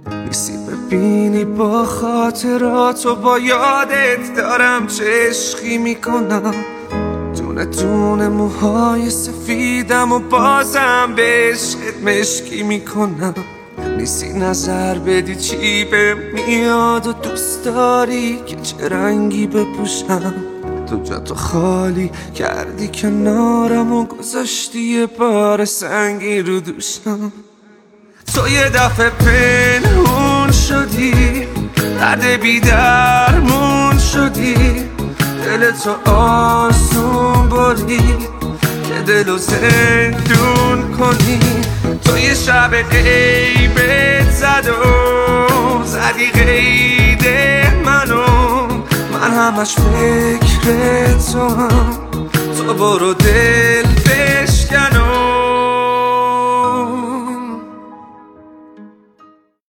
نیستی ببینی با خاطرات و با یادت دارم چه عشقی میکنم. دونه دونه موهای سفیدم و بازم به عشقت مشکی میکنم. نیستی نظر بدی چی به میاد و دوست داری که چه رنگی بپوشم. تو جا تو خالی کردی کنارم و گذاشتی یه بار سنگی رو دوشم. تو یه دفعه پنهون شدی، درد بی درمون شدی، دل تو آسون برید که دلو زندون کنی. تو یه شب غیبت زد و زدی قید منو، من همش فکر تو هم. تو برو دل